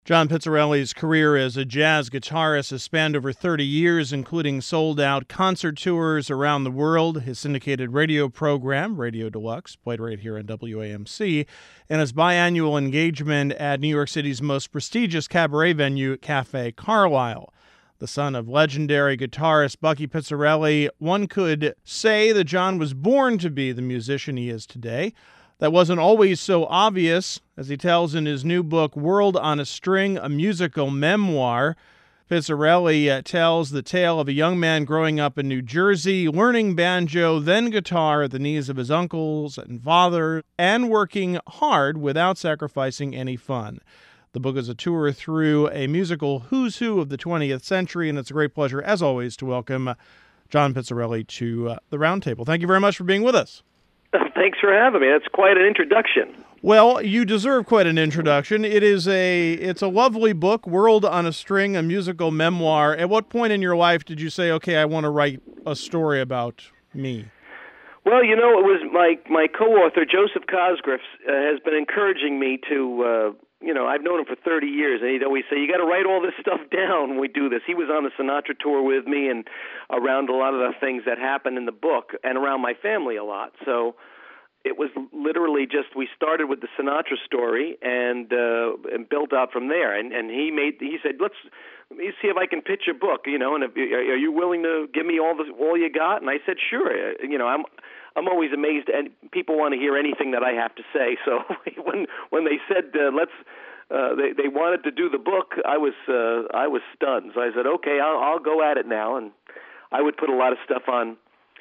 John Pizzarelli's career as a jazz guitarist has spanned over 30 years, including sold-out concert tours around the world, his syndicated radio program, Radio Deluxe, played right here on WAMC, and his biannual engagement at New York City's most prestigious cabaret venue, Cafe Carlyle. The son of legendary guitarist Bucky Pizzarelli, one could say that John was born to be the musician he is today. That wasn't always so obvious, as he tells in his new book, World on a String, a musical memoir. Pizzarelli tells the tale of a young man growing up in New Jersey, learning banjo, then guitar at the knees of his uncles and father, and working hard without sacrificing any fun. The book is a tour through a musical who's who of the 20th century, and it's a great pleasure, as always, to welcome John Pizzarelli to the Roundtable. Thank you very much for being with us. Thanks for having me. That's quite an introduction. Well, you deserve quite an introduction. It's a lovely book, World on a String, a musical memoir. At what point in your life did you say, okay, I want to write a story about me? Well, it was my co-author, Joseph Cosgriff, has been encouraging me to, I've known him for 30 years, and he'd always say, you got to write all this stuff down when we do this. He was on the Sinatra tour with me and around a lot of the things that happened in the book and around my family a lot. So it was literally just, we started with the Sinatra story and built out from there. And he said, let me see if I can pitch a book, and are you willing to give me all you got? And I said, sure. I'm always amazed, and people want to hear anything that I have to say. So when they said they wanted to do the book, I was stunned. So I said, okay, I'll go at it now. And I would put a lot of stuff on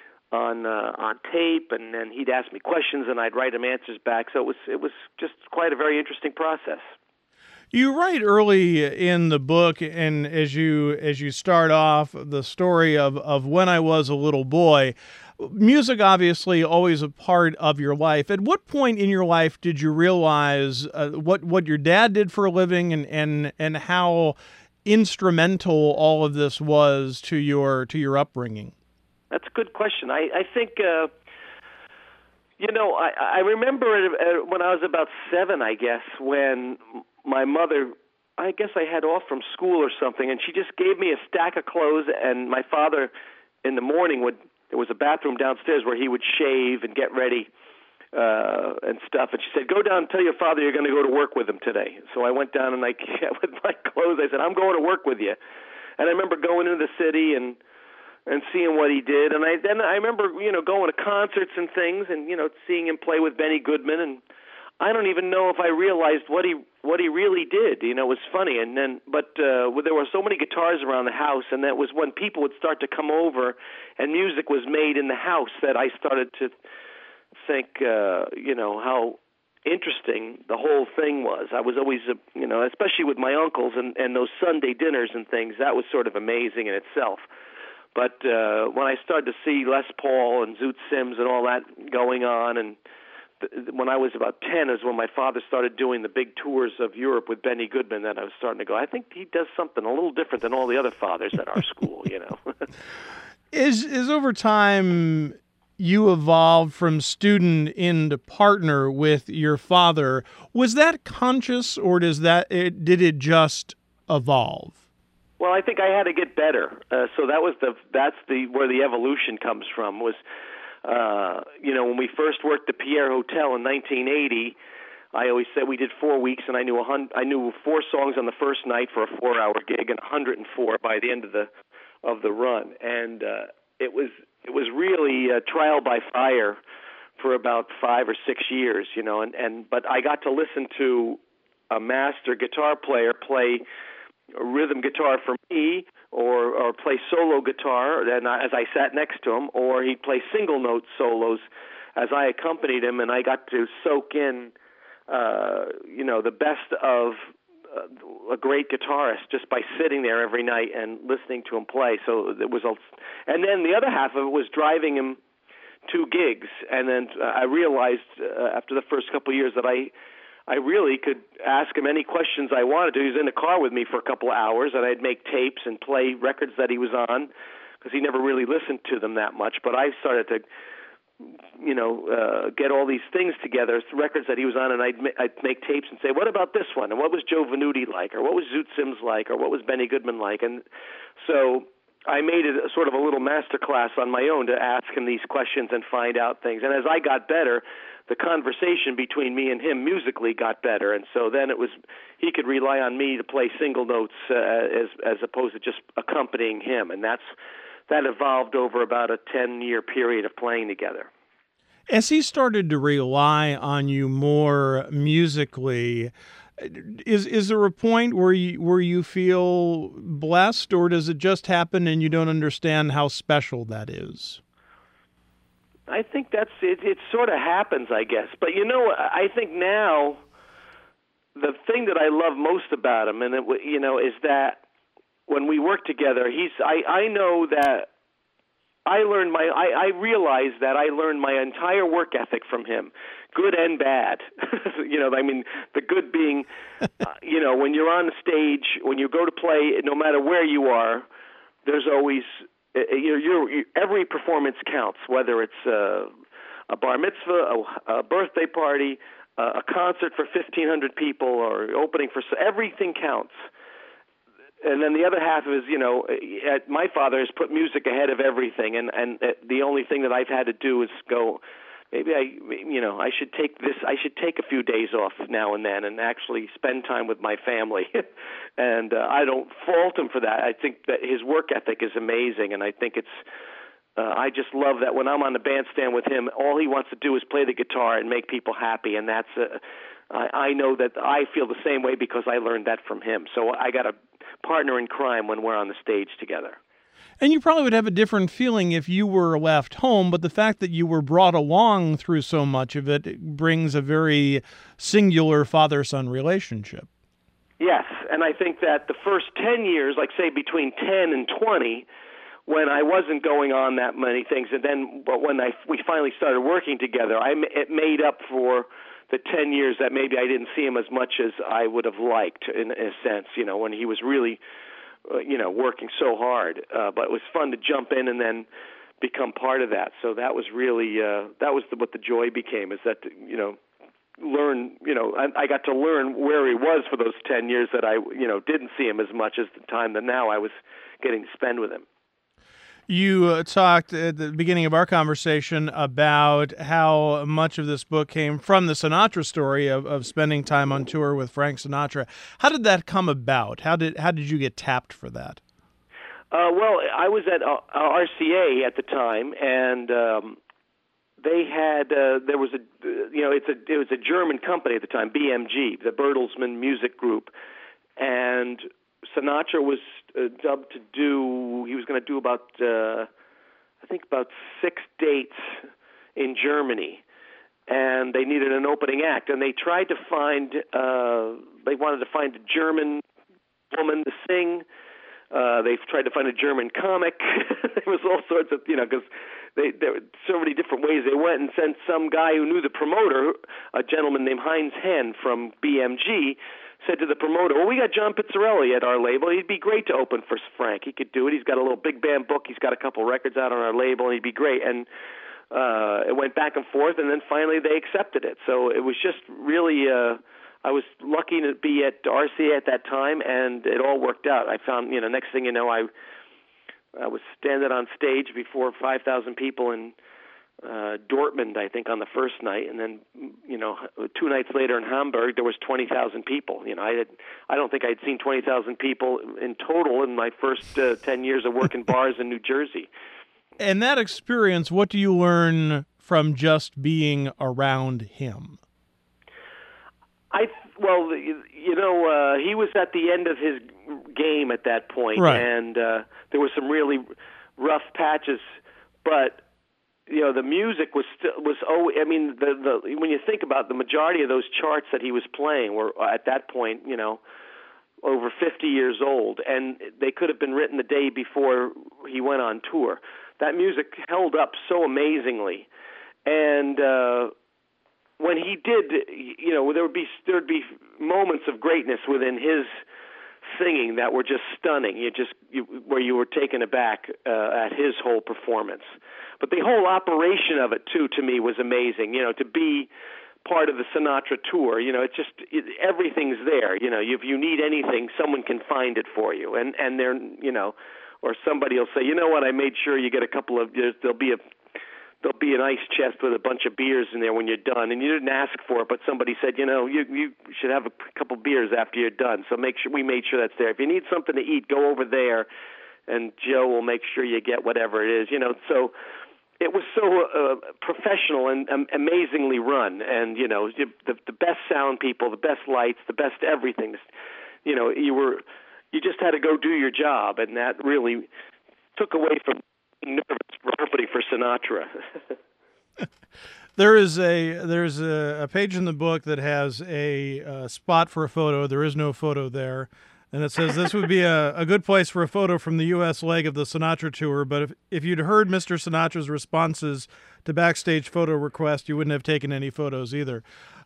tape, and then he'd ask me questions, and I'd write him answers back. So it was just quite a very interesting process. You write early in the book, and as you start off the story of when I was a little boy, music obviously always a part of your life. At what point in your life did you realize what your dad did for a living and how instrumental all of this was to your upbringing? That's a good question. I think, I remember when I was about 7, I guess, when my mother, I guess I had off from school or something, and she just gave me a stack of clothes, and my father in the morning there was a bathroom downstairs where he would shave and get ready and stuff. And she said, go down and tell your father you're going to go to work with him today. So I went down and with my clothes, I said, I'm going to work with you. And I remember going into the city and seeing what he did. And I remember, going to concerts and things and, seeing him play with Benny Goodman. And I don't even know if I realized what he really did. It was funny. And then, but there were so many guitars around the house, and that was when people would start to come over, and music was made in the house, that I started to think, how interesting the whole thing was. I was always, especially with my uncles and those Sunday dinners and things, that was sort of amazing in itself. But when I started to see Les Paul and Zoot Sims and all that going on, and when I was about 10 is when my father started doing the big tours of Europe with Benny Goodman, that I was starting to go, I think he does something a little different than all the other fathers at our school, Is over time you evolved from student into partner with your father. Was that conscious, or did it just evolve? Well, I think I had to get better. So that's where the evolution comes from. Was when we first worked the Pierre Hotel in 1980, I always said we did 4 weeks, and I knew 4 songs on the first night for a 4-hour gig, and 104 by the end of the run. And it was really trial by fire for about 5 or 6 years, but I got to listen to a master guitar player play rhythm guitar for me, or play solo guitar, and as I sat next to him, or he'd play single note solos as I accompanied him, and I got to soak in, the best of a great guitarist just by sitting there every night and listening to him play. So it was, and then the other half of it was driving him to gigs, and then I realized after the first couple of years that I really could ask him any questions I wanted to. He was in the car with me for a couple of hours, and I'd make tapes and play records that he was on, because he never really listened to them that much. But I started to get all these things together, records that he was on, and I'd make tapes and say, what about this one? And what was Joe Venuti like? Or what was Zoot Sims like? Or what was Benny Goodman like? And so I made it sort of a little master class on my own to ask him these questions and find out things. And as I got better, the conversation between me and him musically got better. And so then he could rely on me to play single notes as opposed to just accompanying him. And that evolved over about a 10-year period of playing together. As he started to rely on you more musically, is there a point where you feel blessed, or does it just happen and you don't understand how special that is? I think that's it. It sort of happens, I guess. But I think now the thing that I love most about him, and is that when we work together, I know that I realized that I learned my entire work ethic from him, good and bad. The good being, when you're on the stage, when you go to play, no matter where you are, there's always, every performance counts, whether it's a bar mitzvah, a birthday party, a concert for 1,500 people, or opening for, everything counts. And then the other half is, my father has put music ahead of everything, and the only thing that I've had to do is go, maybe I should take a few days off now and then and actually spend time with my family. And I don't fault him for that. I think that his work ethic is amazing, and I think I just love that when I'm on the bandstand with him, all he wants to do is play the guitar and make people happy, and that's I know that I feel the same way because I learned that from him. So I got a partner in crime when we're on the stage together. And you probably would have a different feeling if you were left home, but the fact that you were brought along through so much of it brings a very singular father-son relationship. Yes, and I think that the first 10 years, like say between 10 and 20, when I wasn't going on that many things, but when we finally started working together, it made up for the 10 years that maybe I didn't see him as much as I would have liked, in a sense, when he was really, working so hard. But it was fun to jump in and then become part of that. So that was really, what the joy became, is that, I got to learn where he was for those 10 years that I, didn't see him as much as the time that now I was getting to spend with him. You talked at the beginning of our conversation about how much of this book came from the Sinatra story of spending time on tour with Frank Sinatra. How did that come about? How did you get tapped for that? Well, I was at RCA at the time, and they had it was a German company at the time, BMG, the Bertelsmann Music Group, and Sinatra was dubbed to do. He was going to do about 6 dates in Germany, and they needed an opening act. And they tried to find. They wanted to find a German woman to sing. They tried to find a German comic. There was all sorts of, because there were so many different ways they went, and sent some guy who knew the promoter, a gentleman named Heinz Henn from BMG. Said to the promoter, well, we got John Pizzarelli at our label. He'd be great to open for Frank. He could do it. He's got a little big band book. He's got a couple records out on our label, and he'd be great. And it went back and forth, and then finally they accepted it. So it was just really, I was lucky to be at RCA at that time, and it all worked out. I found, next thing you know, I was standing on stage before 5,000 people in Dortmund, I think, on the first night, and then 2 nights later in Hamburg there was 20,000 people. I don't think I'd seen 20,000 people in total in my first 10 years of working bars in New Jersey. And that experience, what do you learn from just being around him? He was at the end of his game at that point, right. And there were some really rough patches, but the music was when you think about the majority of those charts that he was playing were at that point, over 50 years old, and they could have been written the day before he went on tour. That music held up so amazingly, and when he did, there'd be moments of greatness within his singing that were just stunning. Where you were taken aback at his whole performance. But the whole operation of it too, to me, was amazing. To be part of the Sinatra tour, everything's there. If you need anything, someone can find it for you, and they're, or somebody will say, what, I made sure you get a couple of. There'll be an ice chest with a bunch of beers in there when you're done, and you didn't ask for it, but somebody said, you should have a couple beers after you're done. So we made sure that's there. If you need something to eat, go over there, and Joe will make sure you get whatever it is. So it was so professional and amazingly run, and the best sound people, the best lights, the best everything. You just had to go do your job, and that really took away from being nervous for opening for Sinatra. There's a page in the book that has a spot for a photo. There is no photo there. And it says this would be a good place for a photo from the U.S. leg of the Sinatra tour, but if you'd heard Mr. Sinatra's responses to backstage photo requests, you wouldn't have taken any photos either.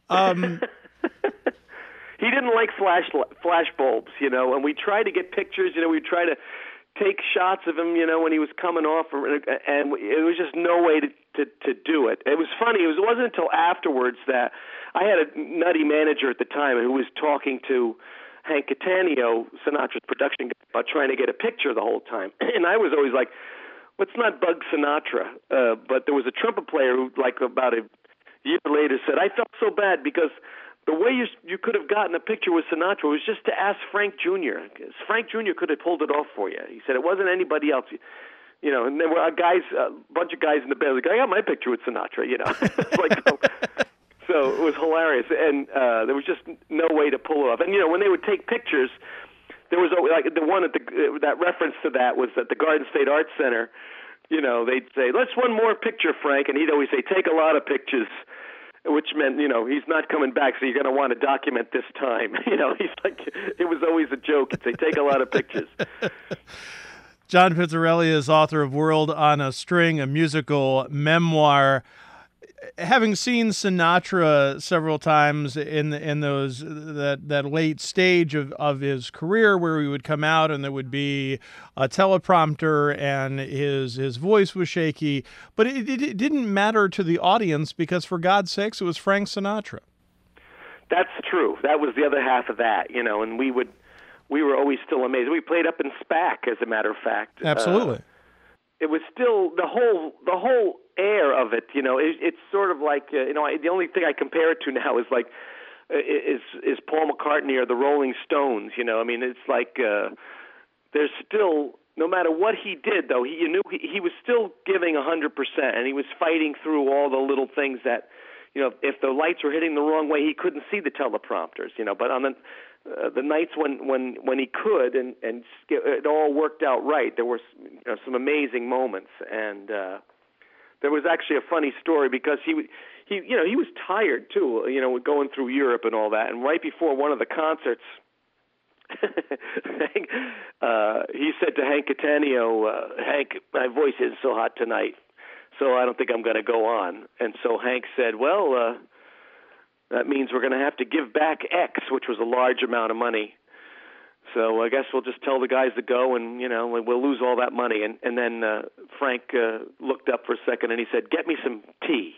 He didn't like flash bulbs, and we tried to get pictures, we tried to take shots of him, when he was coming off, and it was just no way to do it. It was funny. It wasn't until afterwards that I had a nutty manager at the time who was talking to Hank Cattaneo, Sinatra's production guy, about trying to get a picture the whole time. And I was always like, let's not bug Sinatra. But there was a trumpet player who, about a year later, said, I felt so bad because the way you could have gotten a picture with Sinatra was just to ask Frank Jr. Frank Jr. could have pulled it off for you. He said it wasn't anybody else. And there were a bunch of guys in the band like, I got my picture with Sinatra, It's like, so it was hilarious, and there was just no way to pull it off. And when they would take pictures, there was the one that reference to that was at the Garden State Arts Center. They'd say, "Let's one more picture, Frank," and he'd always say, "Take a lot of pictures," which meant he's not coming back, so you're going to want to document this time. He's like, it was always a joke. He'd say, "Take a lot of pictures." John Pizzarelli is author of World on a String, a musical memoir. Having seen Sinatra several times in that late stage of his career, where he would come out and there would be a teleprompter and his voice was shaky, but it didn't matter to the audience because, for God's sakes, it was Frank Sinatra. That's true. That was the other half of that, and we were always still amazed. We played up in SPAC, as a matter of fact. Absolutely. It was still the whole air of it. It's sort of like the only thing I compare it to now is like is Paul McCartney or the Rolling Stones. It's like there's still, no matter what he did, though, you knew he was still giving 100%, and he was fighting through all the little things that, if the lights were hitting the wrong way, he couldn't see the teleprompters. But on the nights when he could, and it all worked out right, there were some amazing moments, and there was actually a funny story because he was tired too, going through Europe and all that, and right before one of the concerts, he said to Hank Cattaneo, "Hank, my voice isn't so hot tonight, so I don't think I'm going to go on." And so Hank said, "Well, that means we're going to have to give back X," which was a large amount of money. So I guess we'll just tell the guys to go, and we'll lose all that money. And then Frank looked up for a second, and he said, "Get me some tea."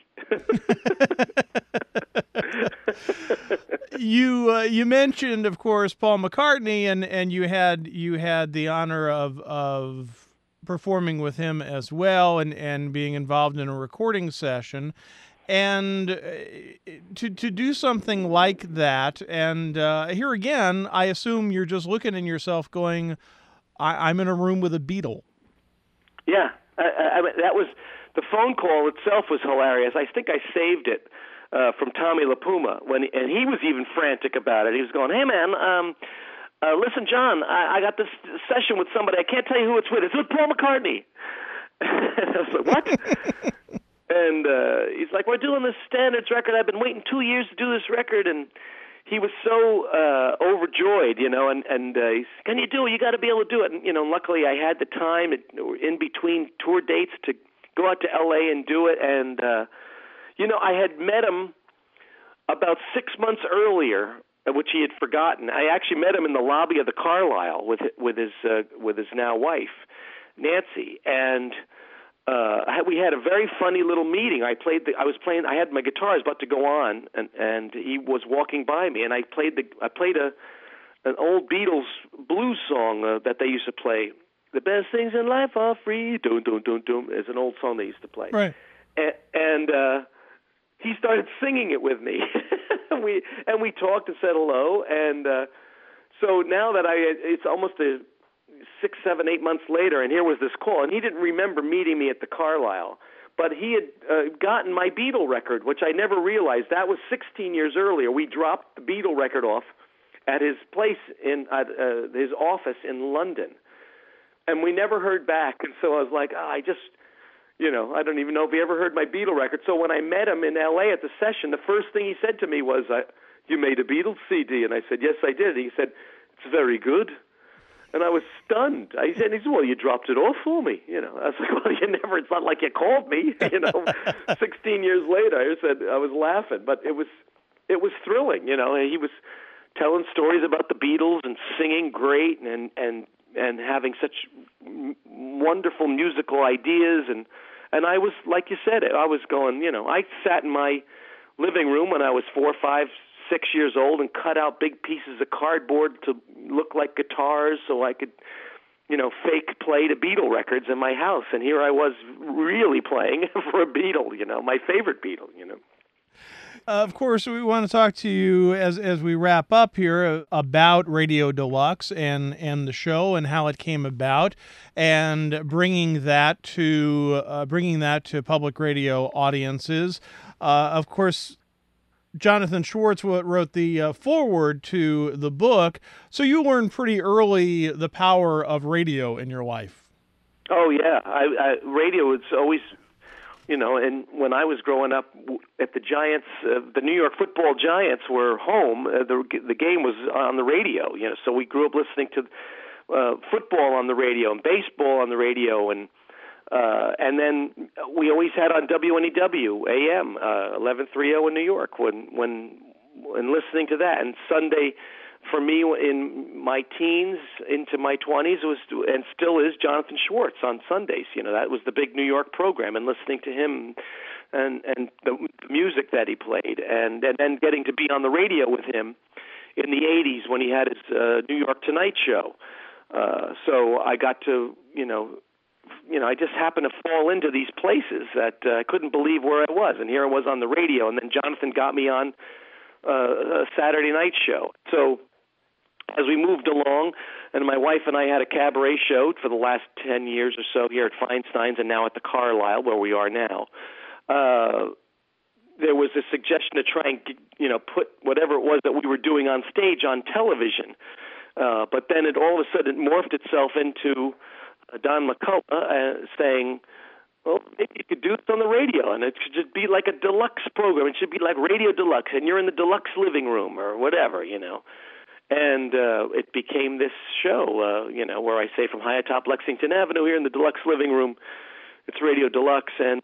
You mentioned, of course, Paul McCartney, and you had the honor of performing with him as well, and being involved in a recording session. And to do something like that, and here again, I assume you're just looking at yourself going, I'm in a room with a Beatle. Yeah, that was, the phone call itself was hilarious. I think I saved it from Tommy LaPuma, and he was even frantic about it. He was going, "Hey, man, listen, John, I got this session with somebody. I can't tell you who it's with. It's with Paul McCartnney." And I was like, "What?" And he's like, "We're doing this Standards record. I've been waiting 2 years to do this record." And he was so overjoyed, and he's, "Can you do it? You got to be able to do it." And, luckily I had the time in between tour dates to go out to L.A. and do it. And, I had met him about 6 months earlier, which he had forgotten. I actually met him in the lobby of the Carlyle with his now wife, Nancy. And we had a very funny little meeting. I had my guitar, I was about to go on, and he was walking by me, and I played an old Beatles blues song that they used to play. The best things in life are free. Doom, doom, doom, doom is an old song they used to play. Right. And he started singing it with me. we talked and said hello. And so now that it's almost 6, 7, 8 months later, and here was this call. And he didn't remember meeting me at the Carlisle, but he had gotten my Beatle record, which I never realized. That was 16 years earlier. We dropped the Beatle record off at his place at his office in London. And we never heard back. And so I was like, I don't even know if he ever heard my Beatle record. So when I met him in L.A. at the session, the first thing he said to me was, you made a Beatles CD? And I said, yes, I did. And he said, it's very good. And I was stunned. He said, well, you dropped it off for me. I was like, well, it's not like you called me, 16 years later. I said, I was laughing. But it was thrilling, He was telling stories about the Beatles and singing great and having such wonderful musical ideas. And I was, like you said, I was going, I sat in my living room when I was 4, 5, 6 years old and cut out big pieces of cardboard to look like guitars so I could, fake play the Beatle records in my house. And here I was really playing for a Beatle, my favorite Beatle, Of course, we want to talk to you as we wrap up here about Radio Deluxe and the show and how it came about, and bringing that to public radio audiences. Of course, Jonathan Schwartz wrote the foreword to the book, so you learned pretty early the power of radio in your life. Oh yeah, radio was always. And when I was growing up at the Giants, the New York Football Giants were home. The game was on the radio, so we grew up listening to football on the radio and baseball on the radio, and then we always had on WNEW AM 1130 in New York when listening to that. And Sunday, for me, in my teens into my 20s, was and still is Jonathan Schwartz on Sundays. That was the big New York program, and listening to him and the music that he played, and then getting to be on the radio with him in the 80s when he had his New York Tonight Show. So I got to, I just happened to fall into these places that I couldn't believe where I was, and here I was on the radio, and then Jonathan got me on a Saturday night show. So as we moved along, and my wife and I had a cabaret show for the last 10 years or so here at Feinstein's and now at the Carlisle, where we are now, there was a suggestion to try and, put whatever it was that we were doing on stage on television. But then it all of a sudden morphed itself into Don McCullough saying, well, maybe you could do this on the radio, and it should just be like a deluxe program. It should be like Radio Deluxe, and you're in the deluxe living room or whatever, And it became this show, where I say from high atop Lexington Avenue here in the deluxe living room, it's Radio Deluxe. And,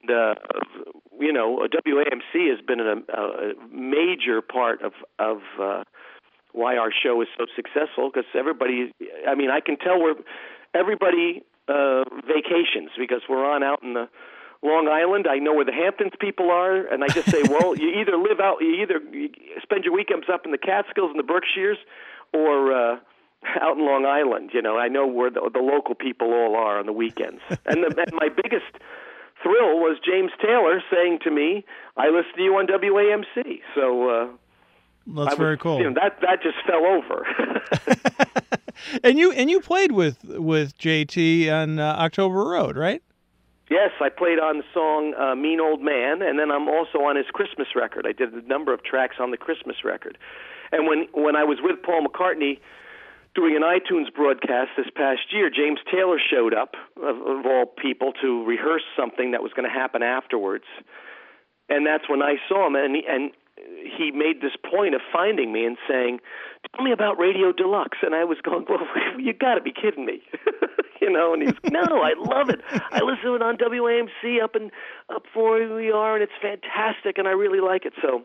WAMC has been a major part of why our show is so successful, because I can tell everybody vacations because we're on out in the Long Island. I know where the Hamptons people are, and I just say, well, you either spend your weekends up in the Catskills and the Berkshires, or out in Long Island. I know where the local people all are on the weekends. And my biggest thrill was James Taylor saying to me, "I listen to you on WAMC." So that's very cool. That just fell over. And you played with JT on October Road, right? Yes, I played on the song Mean Old Man, and then I'm also on his Christmas record. I did a number of tracks on the Christmas record. And when I was with Paul McCartney doing an iTunes broadcast this past year, James Taylor showed up, of all people, to rehearse something that was going to happen afterwards. And that's when I saw him, and he made this point of finding me and saying, "Tell me about Radio Deluxe." And I was going, "Well, you got to be kidding me." And he's, "No, I love it. I listen to it on WAMC up where we are, and it's fantastic, and I really like it." So,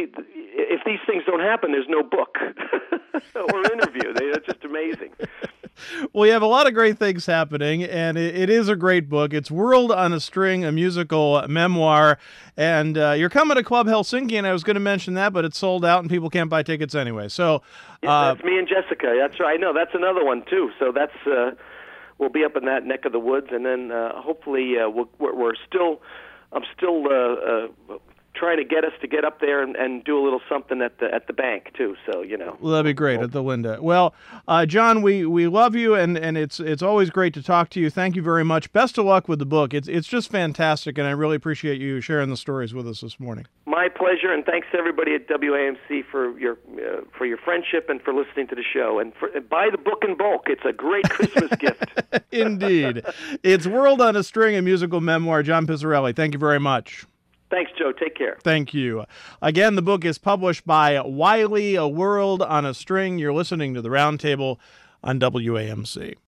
if these things don't happen, there's no book or interview. That's just amazing. Well, you have a lot of great things happening, and it is a great book. It's World on a String, a musical memoir, and you're coming to Club Helsinki, and I was going to mention that, but it's sold out, and people can't buy tickets anyway. So that's me and Jessica. That's right. I know that's another one too. So that's we'll be up in that neck of the woods, and then hopefully I'm still trying to get us to get up there and do a little something at the bank too. So Well, that'd be great at the Linda. Well, John, we love you, and it's always great to talk to you. Thank you very much. Best of luck with the book. It's just fantastic, and I really appreciate you sharing the stories with us this morning. My pleasure, and thanks to everybody at WAMC for your friendship and for listening to the show. And buy the book in bulk. It's a great Christmas gift. Indeed. It's World on a String, a musical memoir. John Pizzarelli, thank you very much. Thanks, Joe. Take care. Thank you. Again, the book is published by Wiley, A World on a String. You're listening to The Roundtable on WAMC.